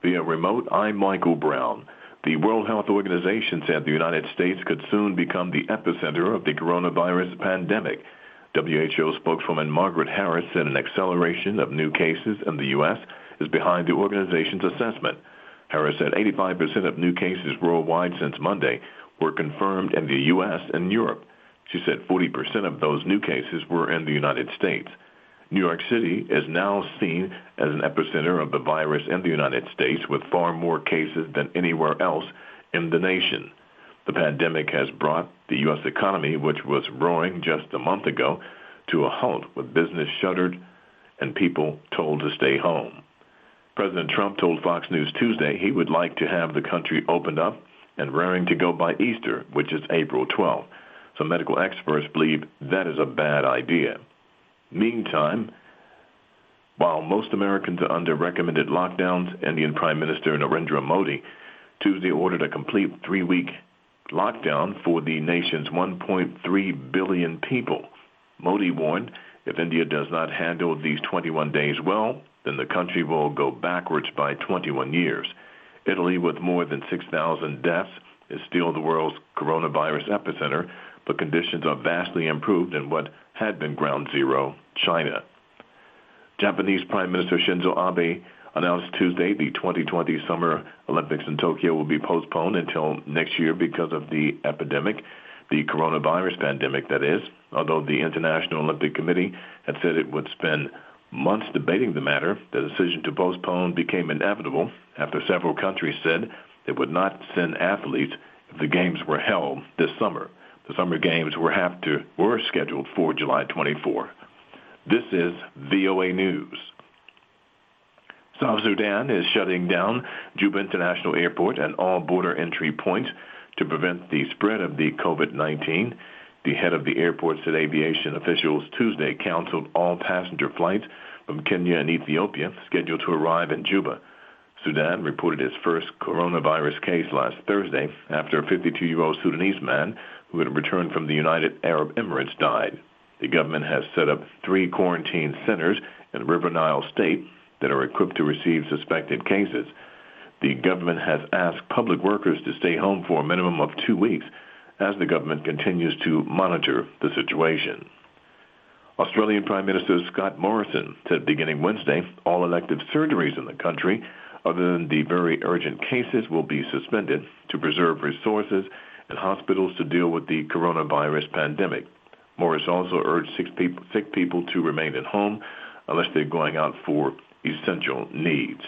via remote. I'm Michael Brown. The World Health Organization said the United States could soon become the epicenter of the coronavirus pandemic. WHO spokeswoman Margaret Harris said an acceleration of new cases in the U.S. is behind the organization's assessment. Harris said 85% of new cases worldwide since Monday were confirmed in the U.S. and Europe. She said 40% of those new cases were in the United States. New York City is now seen as an epicenter of the virus in the United States, with far more cases than anywhere else in the nation. The pandemic has brought the U.S. economy, which was roaring just a month ago, to a halt, with business shuttered and people told to stay home. President Trump told Fox News Tuesday he would like to have the country opened up and raring to go by Easter, which is April 12th. Some medical experts believe that is a bad idea. Meantime, while most Americans are under recommended lockdowns, Indian Prime Minister Narendra Modi Tuesday ordered a complete 3-week lockdown for the nation's 1.3 billion people. Modi warned if India does not handle these 21 days well, then the country will go backwards by 21 years. Italy, with more than 6,000 deaths, is still the world's coronavirus epicenter, but conditions are vastly improved in what had been ground zero, China. Japanese Prime Minister Shinzo Abe announced Tuesday the 2020 Summer Olympics in Tokyo will be postponed until next year because of the epidemic, the coronavirus pandemic, that is. Although the International Olympic Committee had said it would spend months debating the matter, the decision to postpone became inevitable after several countries said they would not send athletes if the games were held this summer. The Summer Games were scheduled for July 24. This is VOA News. South Sudan is shutting down Juba International Airport and all border entry points to prevent the spread of the COVID-19. The head of the airport said aviation officials Tuesday canceled all passenger flights from Kenya and Ethiopia scheduled to arrive in Juba. Sudan reported its first coronavirus case last Thursday after a 52-year-old Sudanese man who had returned from the United Arab Emirates died. The government has set up 3 quarantine centers in River Nile State that are equipped to receive suspected cases. The government has asked public workers to stay home for a minimum of 2 weeks as the government continues to monitor the situation. Australian Prime Minister Scott Morrison said beginning Wednesday all elective surgeries in the country, other than the very urgent cases, will be suspended to preserve resources in hospitals to deal with the coronavirus pandemic. Morris also urged sick people to remain at home unless they're going out for essential needs.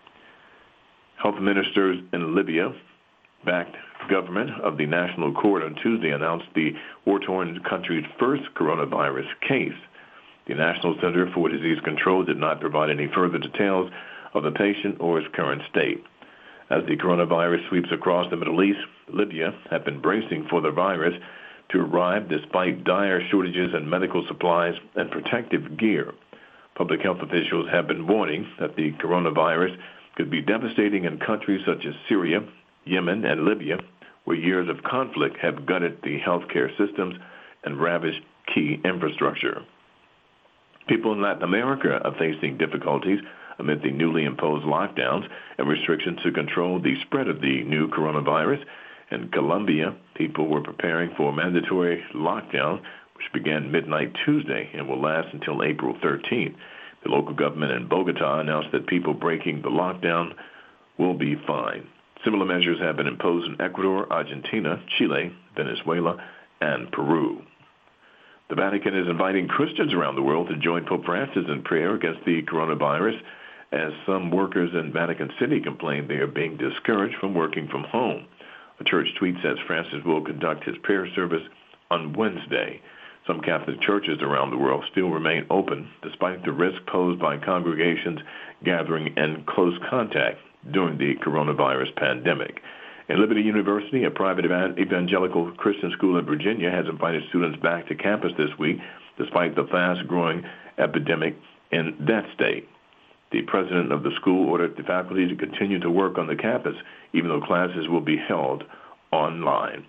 Health ministers in Libya-backed government of the National Court on Tuesday announced the war-torn country's first coronavirus case. The National Center for Disease Control did not provide any further details of the patient or his current state. As the coronavirus sweeps across the Middle East, Libya had been bracing for the virus to arrive despite dire shortages in medical supplies and protective gear. Public health officials have been warning that the coronavirus could be devastating in countries such as Syria, Yemen, and Libya, where years of conflict have gutted the healthcare systems and ravaged key infrastructure. People in Latin America are facing difficulties amid the newly imposed lockdowns and restrictions to control the spread of the new coronavirus. In Colombia, people were preparing for a mandatory lockdown, which began midnight Tuesday and will last until April 13th. The local government in Bogota announced that people breaking the lockdown will be fined. Similar measures have been imposed in Ecuador, Argentina, Chile, Venezuela, and Peru. The Vatican is inviting Christians around the world to join Pope Francis in prayer against the coronavirus, as some workers in Vatican City complain they are being discouraged from working from home. A church tweet says Francis will conduct his prayer service on Wednesday. Some Catholic churches around the world still remain open, despite the risk posed by congregations gathering in close contact during the coronavirus pandemic. In Liberty University, a private evangelical Christian school in Virginia has invited students back to campus this week, despite the fast-growing epidemic in that state. The president of the school ordered the faculty to continue to work on the campus, even though classes will be held online.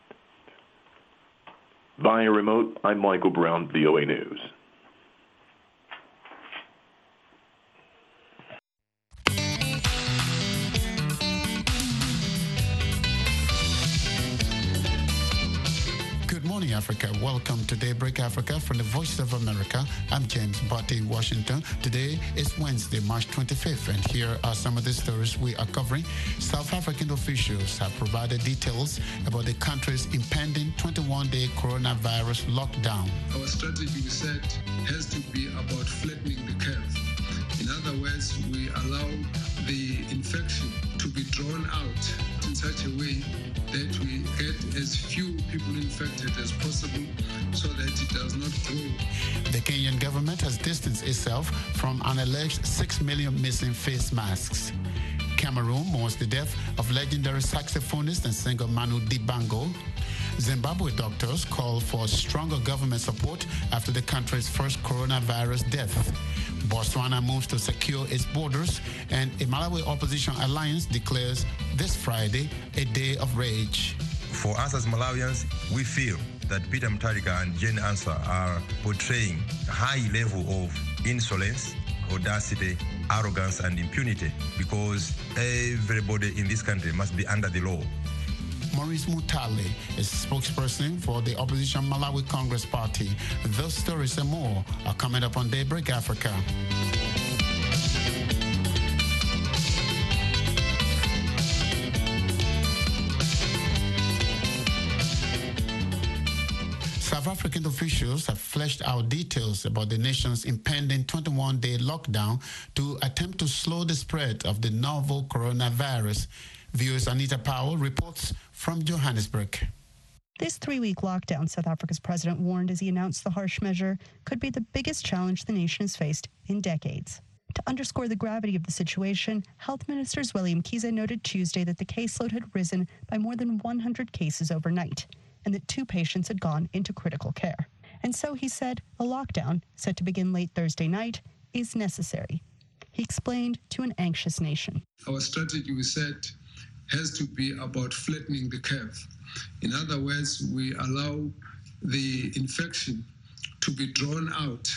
Via remote, I'm Michael Brown, VOA News. Africa. Welcome to Daybreak Africa from the Voice of America. I'm James Botti in Washington. Today is Wednesday, March 25th, and here are some of the stories we are covering. South African officials have provided details about the country's impending 21-day coronavirus lockdown. Our strategy, we said, has to be about flattening the curve. In other words, we allow the infection to be drawn out in such a way that we get as few people infected as possible so that it does not grow. The Kenyan government has distanced itself from an alleged 6 million missing face masks. Cameroon mourns the death of legendary saxophonist and singer Manu Dibango. Zimbabwe doctors call for stronger government support after the country's first coronavirus death. Botswana moves to secure its borders, and a Malawi opposition alliance declares this Friday a day of rage. For us as Malawians, we feel that Peter Mutharika and Jane Ansah are portraying a high level of insolence, audacity, arrogance, and impunity, because everybody in this country must be under the law. Maurice Mutale is spokesperson for the opposition Malawi Congress Party. Those stories and more are coming up on Daybreak Africa. South African officials have fleshed out details about the nation's impending 21-day lockdown to attempt to slow the spread of the novel coronavirus. Viewers Anita Powell reports from Johannesburg. This 3-week lockdown, South Africa's president warned as he announced the harsh measure, could be the biggest challenge the nation has faced in decades. To underscore the gravity of the situation, Health Minister Zweli Mkhize noted Tuesday that the caseload had risen by more than 100 cases overnight, and that 2 patients had gone into critical care. And so he said a lockdown, set to begin late Thursday night, is necessary. He explained to an anxious nation. Our strategy, we said, has to be about flattening the curve. In other words, we allow the infection to be drawn out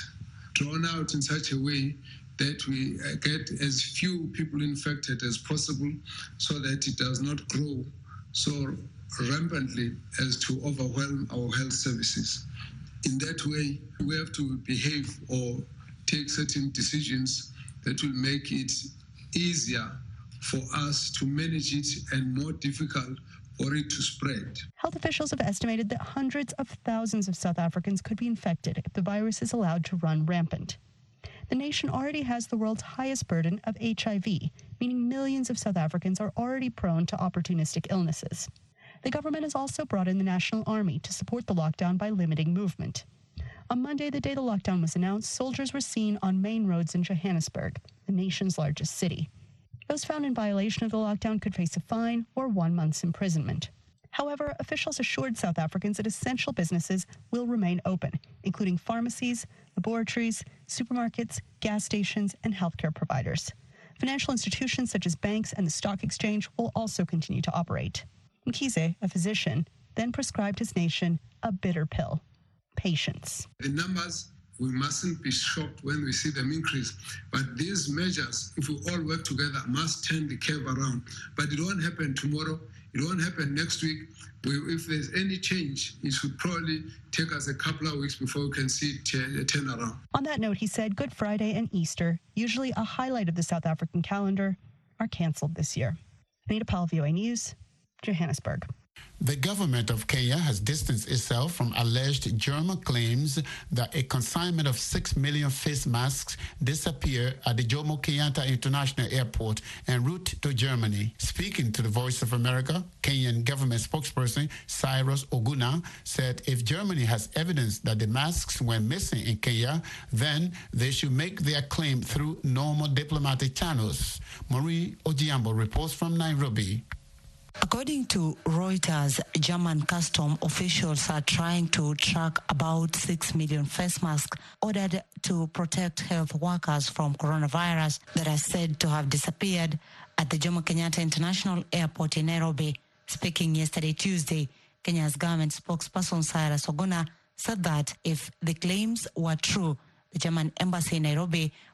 in such a way that we get as few people infected as possible so that it does not grow so rampantly as to overwhelm our health services. In that way, we have to behave or take certain decisions that will make it easier for us to manage it and more difficult for it to spread. Health officials have estimated that hundreds of thousands of South Africans could be infected if the virus is allowed to run rampant. The nation already has the world's highest burden of HIV, meaning millions of South Africans are already prone to opportunistic illnesses. The government has also brought in the National Army to support the lockdown by limiting movement. On Monday, the day the lockdown was announced, soldiers were seen on main roads in Johannesburg, the nation's largest city. Those found in violation of the lockdown could face a fine or 1 month's imprisonment. However, officials assured South Africans that essential businesses will remain open, including pharmacies, laboratories, supermarkets, gas stations, and healthcare providers. Financial institutions such as banks and the stock exchange will also continue to operate. Mkhize, a physician, then prescribed his nation a bitter pill: patience. The numbers, we mustn't be shocked when we see them increase. But these measures, if we all work together, must turn the curve around. But it won't happen tomorrow. It won't happen next week. If there's any change, it should probably take us a couple of weeks before we can see a turnaround. On that note, he said Good Friday and Easter, usually a highlight of the South African calendar, are canceled this year. Anita Powell, VOA News, Johannesburg. The government of Kenya has distanced itself from alleged German claims that a consignment of 6 million face masks disappeared at the Jomo Kenyatta International Airport en route to Germany. Speaking to the Voice of America, Kenyan government spokesperson Cyrus Oguna said if Germany has evidence that the masks went missing in Kenya, then they should make their claim through normal diplomatic channels. Marie Ojiambo reports from Nairobi. According to Reuters, German custom officials are trying to track about 6 million face masks ordered to protect health workers from coronavirus that are said to have disappeared at the Jomo Kenyatta International Airport in Nairobi. Speaking yesterday, Tuesday, Kenya's government spokesperson Cyrus Oguna said that if the claims were true, the German embassy in Nairobi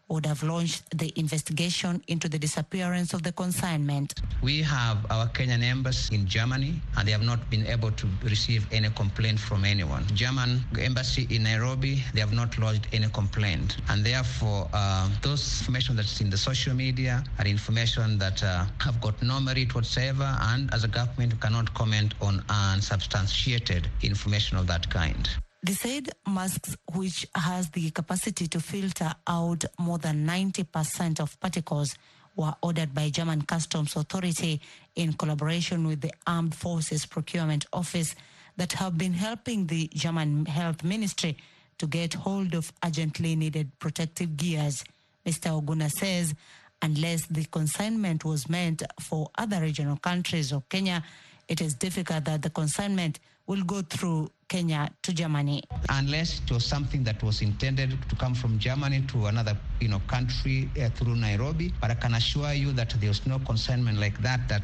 would have launched the investigation into the disappearance of the consignment. We have our Kenyan embassy in Germany, and they have not been able to receive any complaint from anyone. German embassy in Nairobi, they have not lodged any complaint. And therefore, those information that's in the social media are information that have got no merit whatsoever, and as a government, we cannot comment on unsubstantiated information of that kind. They said masks, which has the capacity to filter out more than 90% of particles, were ordered by German Customs Authority in collaboration with the Armed Forces Procurement Office that have been helping the German Health Ministry to get hold of urgently needed protective gears. Mr. Oguna says unless the consignment was meant for other regional countries or Kenya, it is difficult that the consignment will go through Kenya to Germany. Unless it was something that was intended to come from Germany to another country through Nairobi, but I can assure you that there was no consignment like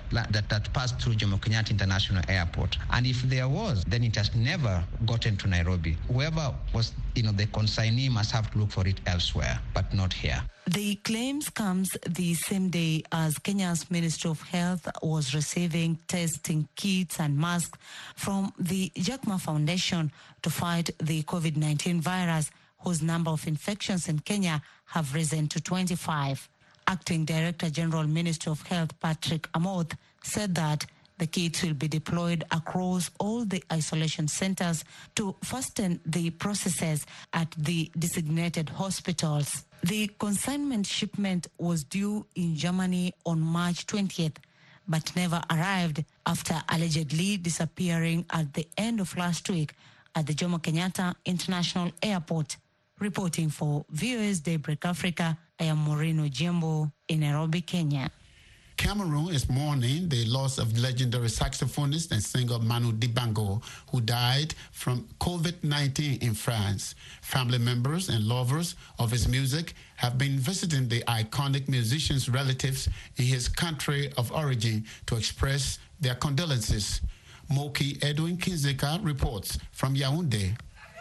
that passed through Jomo Kenyatta International Airport. And if there was, then it has never gotten to Nairobi. Whoever was the consignee must have to look for it elsewhere, but not here. The claims comes the same day as Kenya's Ministry of Health was receiving testing kits and masks from the Jack Ma Foundation to fight the COVID-19 virus, whose number of infections in Kenya have risen to 25. Acting Director General, Ministry of Health, Patrick Amoth, said that the kits will be deployed across all the isolation centers to fasten the processes at the designated hospitals. The consignment shipment was due in Germany on March 20th, but never arrived after allegedly disappearing at the end of last week at the Jomo Kenyatta International Airport. Reporting for VOA's Daybreak Africa, I am Maureen Ojembo in Nairobi, Kenya. Cameroon is mourning the loss of legendary saxophonist and singer Manu Dibango, who died from COVID-19 in France. Family members and lovers of his music have been visiting the iconic musician's relatives in his country of origin to express their condolences. Moki Edwin Kinzeka reports from Yaoundé.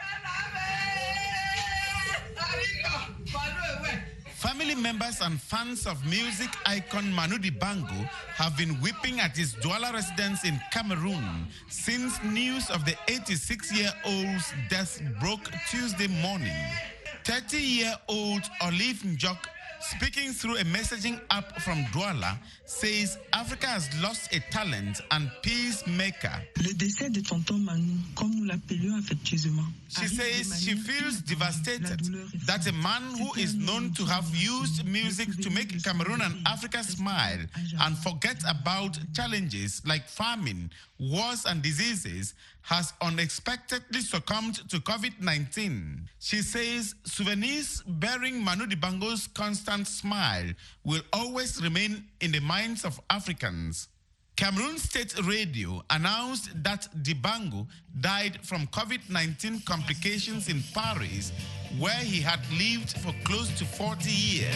Family members and fans of music icon Manu Dibango have been weeping at his Douala residence in Cameroon since news of the 86-year-old's death broke Tuesday morning. 30-year-old Olive Njok, speaking through a messaging app from Douala, says Africa has lost a talent and peacemaker. Le décès de tonton Manu, comme nous l'appelions affectueusement. She says she feels devastated that a man who is known to have used music to make Cameroon and Africa smile and forget about challenges like famine, wars and diseases has unexpectedly succumbed to COVID-19. She says souvenirs bearing Manu Dibango's constant smile will always remain in the minds of Africans. Cameroon State Radio announced that Dibango died from COVID-19 complications in Paris, where he had lived for close to 40 years.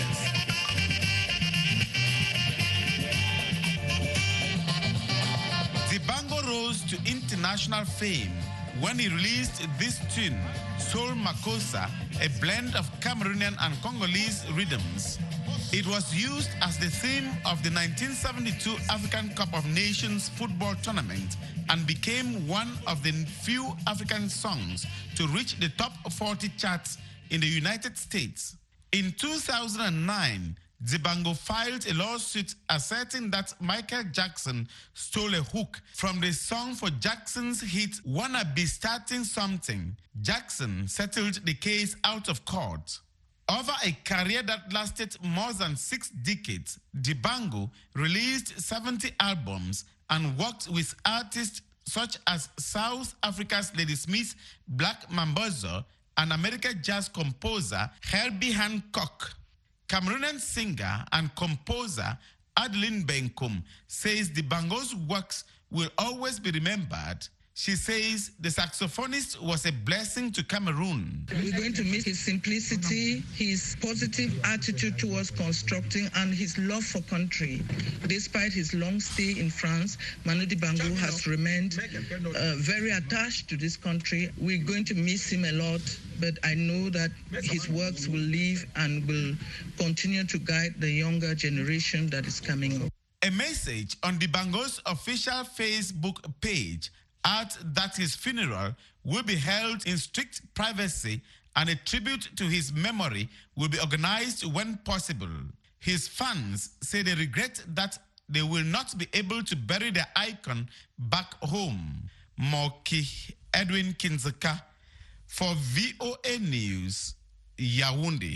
Dibango rose to international fame when he released this tune, Soul Makossa, a blend of Cameroonian and Congolese rhythms. It was used as the theme of the 1972 African Cup of Nations football tournament and became one of the few African songs to reach the top 40 charts in the United States. In 2009, Dibango filed a lawsuit asserting that Michael Jackson stole a hook from the song for Jackson's hit Wanna Be Starting Something. Jackson settled the case out of court. Over a career that lasted more than 6 decades, Dibango released 70 albums and worked with artists such as South Africa's Ladysmith Black Mambazo and American jazz composer Herbie Hancock. Cameroonian singer and composer Adeline Benkum says Dibango's works will always be remembered. She says the saxophonist was a blessing to Cameroon. We're going to miss his simplicity, his positive attitude towards constructing, and his love for country. Despite his long stay in France, Manu Dibango has remained very attached to this country. We're going to miss him a lot, but I know that his works will live and will continue to guide the younger generation that is coming up. A message on Dibango's official Facebook page adds that his funeral will be held in strict privacy and a tribute to his memory will be organized when possible. His fans say they regret that they will not be able to bury their icon back home. Moki Edwin Kinzeka for VOA News, Yaoundé,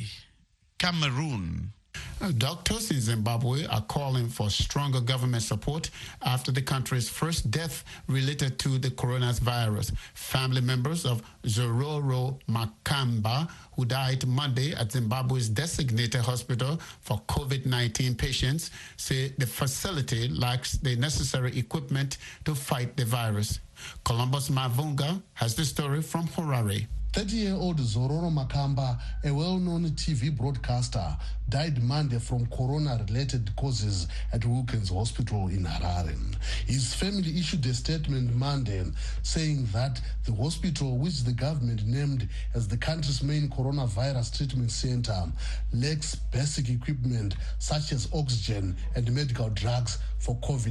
Cameroon. Doctors in Zimbabwe are calling for stronger government support after the country's first death related to the coronavirus. Family members of Zororo Makamba, who died Monday at Zimbabwe's designated hospital for COVID-19 patients, say the facility lacks the necessary equipment to fight the virus. Columbus Mavunga has the story from Harare. 30-year-old Zororo Makamba, a well-known TV broadcaster, died Monday from corona-related causes at Wilkins Hospital in Harare. His family issued a statement Monday saying that the hospital, which the government named as the country's main coronavirus treatment center, lacks basic equipment such as oxygen and medical drugs for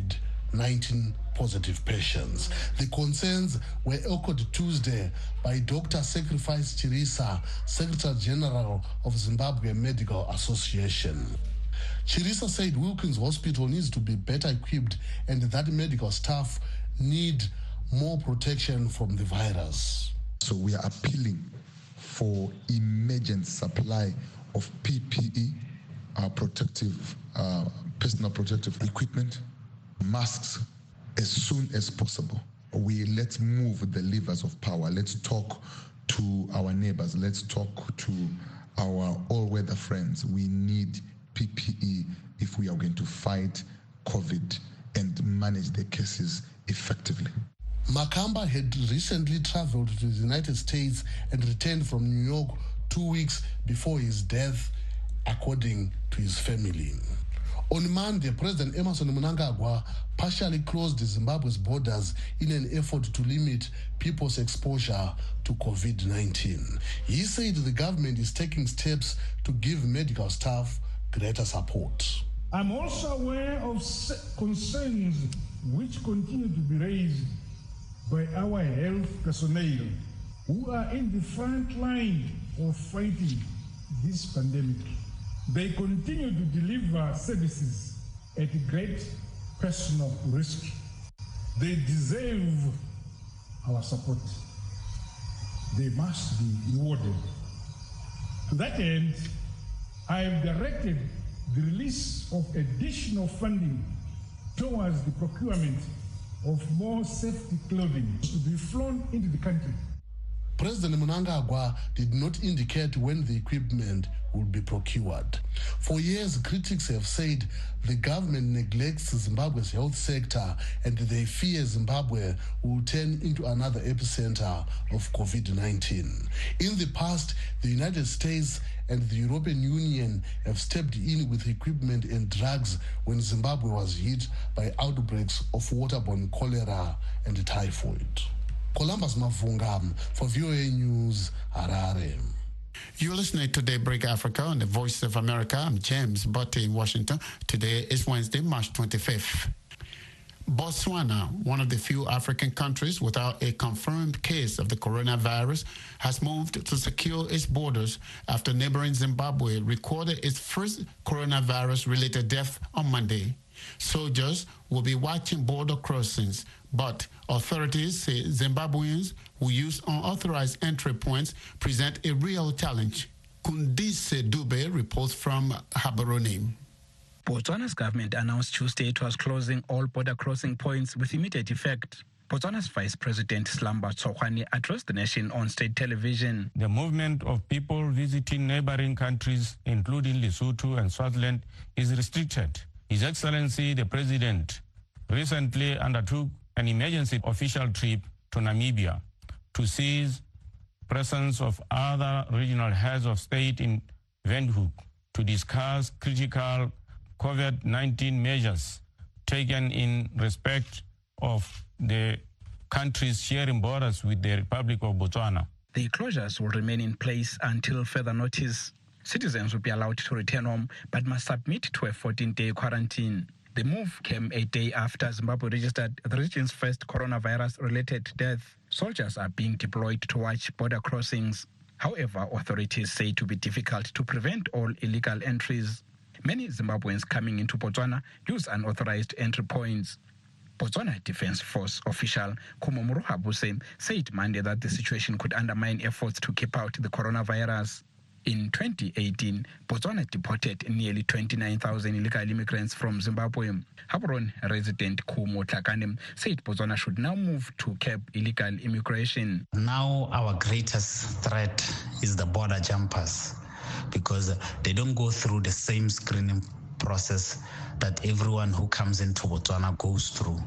COVID-19 positive patients. The concerns were echoed Tuesday by Dr. Sacrifice Chirisa, Secretary General of Zimbabwe Medical Association. Chirisa said Wilkins Hospital needs to be better equipped and that medical staff need more protection from the virus. So we are appealing for emergent supply of PPE, personal protective equipment, masks, as soon as possible. Let's move the levers of power. Let's talk to our neighbors. Let's talk to our all-weather friends. We need PPE if we are going to fight COVID and manage the cases effectively. Makamba had recently traveled to the United States and returned from New York 2 weeks before his death, according to his family. On Monday, President Emmerson Mnangagwa partially closed Zimbabwe's borders in an effort to limit people's exposure to COVID-19. He said the government is taking steps to give medical staff greater support. I'm also aware of concerns which continue to be raised by our health personnel who are in the front line of fighting this pandemic. They continue to deliver services at great personal risk. They deserve our support. They must be rewarded. To that end, I have directed the release of additional funding towards the procurement of more safety clothing to be flown into the country. President Mnangagwa did not indicate when the equipment would be procured. For years, critics have said the government neglects Zimbabwe's health sector and they fear Zimbabwe will turn into another epicenter of COVID-19. In the past, the United States and the European Union have stepped in with equipment and drugs when Zimbabwe was hit by outbreaks of waterborne cholera and typhoid. Columbus Mavunga for VOA News, Harare. You're listening to Daybreak Africa on the Voice of America. I'm James Botte in Washington. Today is Wednesday, March 25th. Botswana, one of the few African countries without a confirmed case of the coronavirus, has moved to secure its borders after neighboring Zimbabwe recorded its first coronavirus-related death on Monday. Soldiers will be watching border crossings, but authorities say Zimbabweans who use unauthorized entry points present a real challenge. Kundise Dube reports from Gaborone. Botswana's government announced Tuesday it was closing all border crossing points with immediate effect. Botswana's Vice President Slamba Tsogwane addressed the nation on state television. The movement of people visiting neighboring countries, including Lesotho and Swaziland, is restricted. His Excellency the President recently undertook an emergency official trip to Namibia to seize presence of other regional heads of state in Windhoek to discuss critical COVID-19 measures taken in respect of the countries sharing borders with the Republic of Botswana. The closures will remain in place until further notice. Citizens will be allowed to return home but must submit to a 14-day quarantine. The move came a day after Zimbabwe registered the region's first coronavirus-related death. Soldiers are being deployed to watch border crossings. However, authorities say it will be difficult to prevent all illegal entries. Many Zimbabweans coming into Botswana use unauthorized entry points. Botswana Defense Force official Kumo Muruhabuse said Monday that the situation could undermine efforts to keep out the coronavirus. In 2018, Botswana deported nearly 29,000 illegal immigrants from Zimbabwe. Gaborone resident Kumo Tlakane said Botswana should now move to curb illegal immigration. Now our greatest threat is the border jumpers, because they don't go through the same screening process that everyone who comes into Botswana goes through.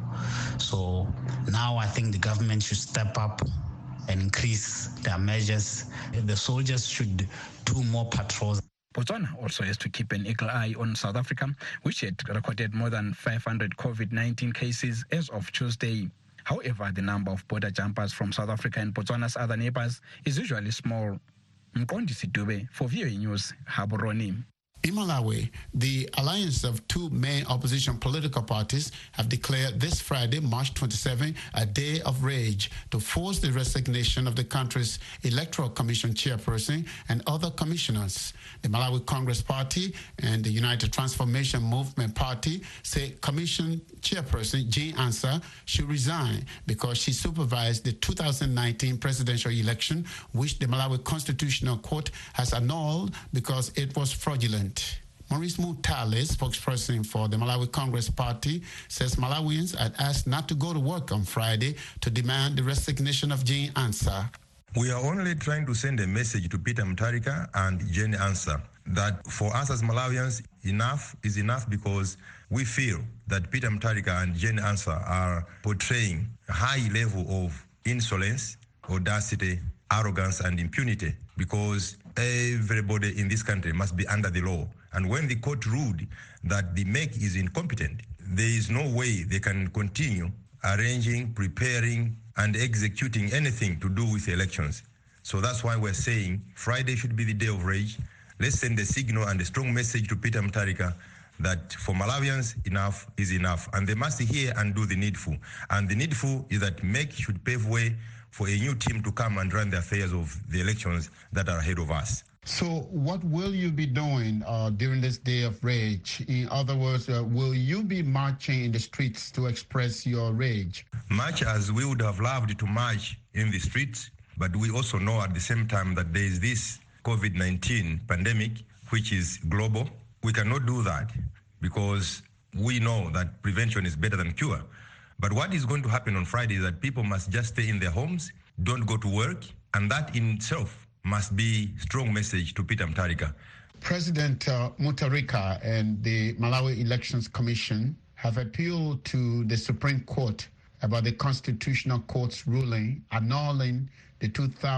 So now I think the government should step up and increase their measures. The soldiers should do more patrols. Botswana also has to keep an eagle eye on South Africa, which had recorded more than 500 COVID-19 cases as of Tuesday. However, the number of border jumpers from South Africa and Botswana's other neighbors is usually small. Mqondisi Dube for VOA News, Gaborone. In Malawi, the alliance of two main opposition political parties have declared this Friday, March 27, a day of rage to force the resignation of the country's Electoral Commission chairperson and other commissioners. The Malawi Congress Party and the United Transformation Movement Party say Commission chairperson Jean Ansah should resign because she supervised the 2019 presidential election, which the Malawi Constitutional Court has annulled because it was fraudulent. Maurice Mutale, spokesperson for the Malawi Congress Party, says Malawians had asked not to go to work on Friday to demand the resignation of Jean Ansah. We are only trying to send a message to Peter Mutharika and Jean Ansah that for us as Malawians, enough is enough, because we feel that Peter Mutharika and Jean Ansah are portraying a high level of insolence, audacity, arrogance, and impunity, because everybody in this country must be under the law. And when the court ruled that the MEC is incompetent, there is no way they can continue arranging, preparing, and executing anything to do with elections. So that's why we're saying Friday should be the day of rage. Let's send a signal and a strong message to Peter Mutharika that for Malawians, enough is enough. And they must hear and do the needful. And the needful is that MEC should pave way for a new team to come and run the affairs of the elections that are ahead of us. So what will you be doing during this day of rage? In other words, will you be marching in the streets to express your rage? Much as we would have loved to march in the streets, but we also know at the same time that there is this COVID-19 pandemic, which is global. We cannot do that because we know that prevention is better than cure. But what is going to happen on Friday is that people must just stay in their homes, don't go to work, and that in itself must be a strong message to Peter Mutharika. President Mutharika and the Malawi Elections Commission have appealed to the Supreme Court about the Constitutional Court's ruling annulling the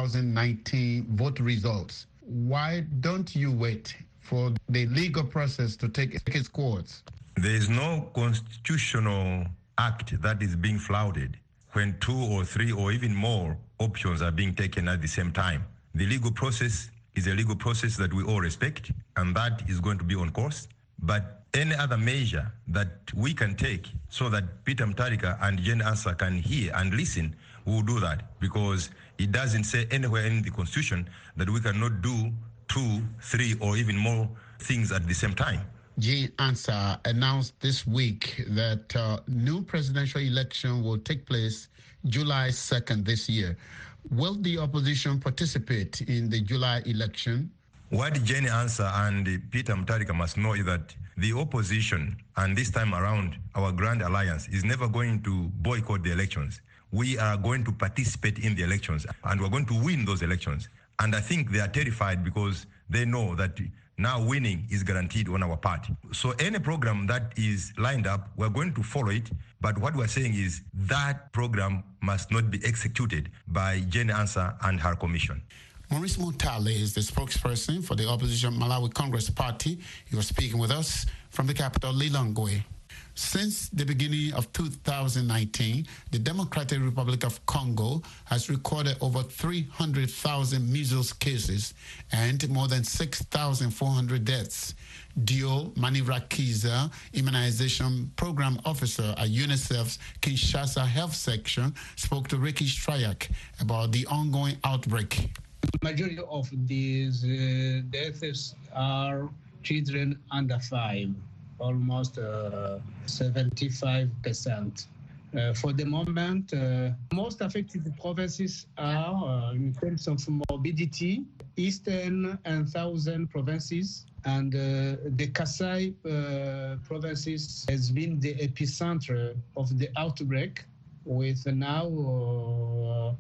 2019 vote results. Why don't you wait for the legal process to take its course? There is no constitutional act that is being flouted when two or three or even more options are being taken at the same time. The legal process is a legal process that we all respect, and that is going to be on course. But any other measure that we can take so that Peter Mutharika and Jean Ansah can hear and listen, we will do that, because it doesn't say anywhere in the Constitution that we cannot do 2, 3, or even more things at the same time. Jean Ansah announced this week that new presidential election will take place July 2nd this year. Will the opposition participate in the July election? What Jean Ansah and Peter Mutharika must know is that the opposition, and this time around our Grand Alliance, is never going to boycott the elections. We are going to participate in the elections, and we're going to win those elections. And I think they are terrified because they know that now winning is guaranteed on our part. So any program that is lined up, we're going to follow it. But what we're saying is that program must not be executed by Jane Ansah and her commission. Maurice Mutale is the spokesperson for the opposition Malawi Congress Party. He was speaking with us from the capital, Lilongwe. Since the beginning of 2019, the Democratic Republic of Congo has recorded over 300,000 measles cases and more than 6,400 deaths. Dio Manirakiza, Immunization Program Officer at UNICEF's Kinshasa Health Section, spoke to Ricky Strayak about the ongoing outbreak. The majority of these deaths are children under 5. Almost 75%. For the moment, most affected provinces are, in terms of morbidity, eastern and southern provinces, and the Kasai provinces has been the epicenter of the outbreak, with now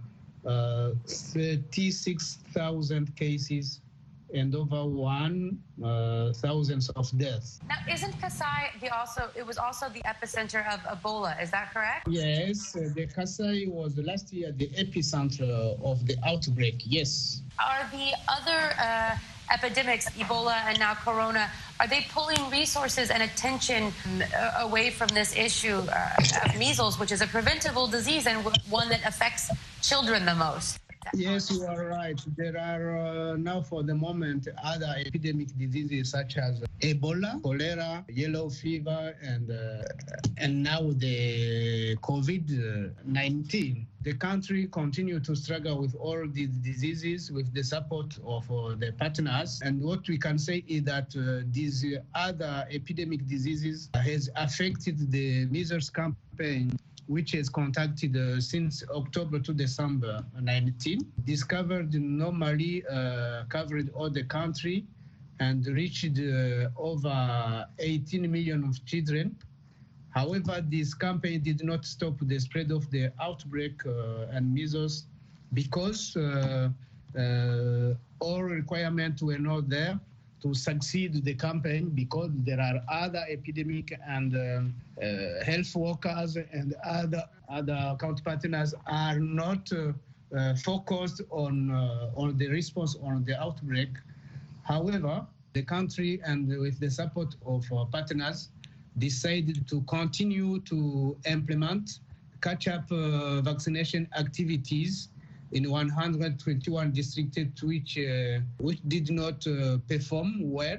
36,000 cases and over 1,000 of deaths. Now, isn't Kasai it was also the epicenter of Ebola, is that correct? Yes, the Kasai was last year the epicenter of the outbreak, yes. Are the other epidemics, Ebola and now Corona, are they pulling resources and attention away from this issue of measles, which is a preventable disease and one that affects children the most? Yes, you are right. There are now, for the moment, other epidemic diseases such as Ebola, cholera, yellow fever, and now the COVID-19. The country continues to struggle with all these diseases with the support of the partners. And what we can say is that these other epidemic diseases has affected the measles campaign, which has conducted since October to December 19, discovered normally covered all the country and reached over 18 million of children. However, this campaign did not stop the spread of the outbreak and measles because all requirements were not there to succeed the campaign, because there are other epidemic and health workers and other account partners are not focused on the response on the outbreak. However, the country, and with the support of partners, decided to continue to implement catch-up vaccination activities in 121 districts which did not perform well.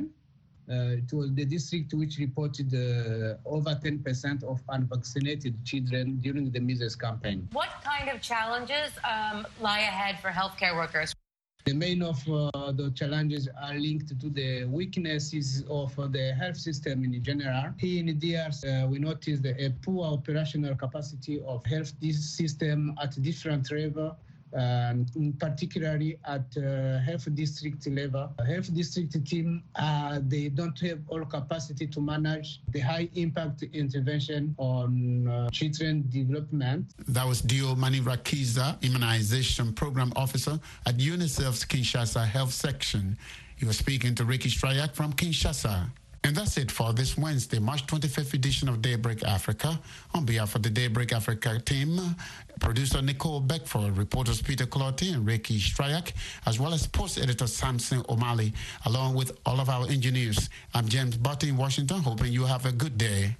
It was the district which reported over 10% of unvaccinated children during the measles campaign. What kind of challenges lie ahead for healthcare workers? The main of the challenges are linked to the weaknesses of the health system in general. Here in DRC, we noticed a poor operational capacity of health system at different levels. Particularly at health district level. Health district team, they don't have all capacity to manage the high impact intervention on children development. That was Dio Manirakiza, Immunization Program Officer at UNICEF's Kinshasa Health Section. He was speaking to Ricky Strayak from Kinshasa. And that's it for this Wednesday, March 25th edition of Daybreak Africa. On behalf of the Daybreak Africa team, producer Nicole Beckford, reporters Peter Clotti and Ricky Strayak, as well as post editor Samson O'Malley, along with all of our engineers. I'm James Butte in Washington, hoping you have a good day.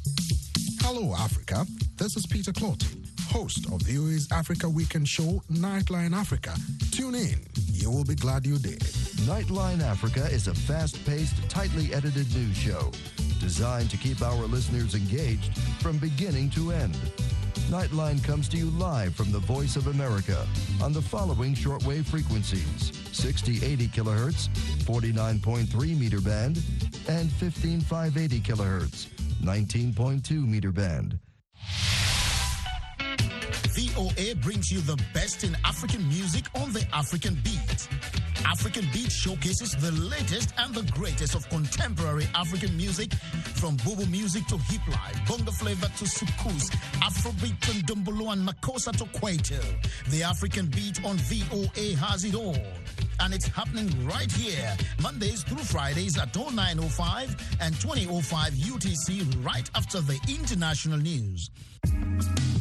Hello, Africa. This is Peter Clotti, host of VOA's Africa Weekend show, Nightline Africa. Tune in. You will be glad you did. Nightline Africa is a fast-paced, tightly edited news show designed to keep our listeners engaged from beginning to end. Nightline comes to you live from the Voice of America on the following shortwave frequencies: 6080 kilohertz, 49.3 meter band, and 15580 kilohertz, 19.2 meter band. VOA brings you the best in African music on the African Beat. African Beat showcases the latest and the greatest of contemporary African music, from Bobo music to hip life, bongo flavor to soukous, Afrobeat and Dumbolo and Makossa to Kwaito. The African Beat on VOA has it all. and it's happening right here, Mondays through Fridays at 09:05 and 20:05 UTC, right after the international news.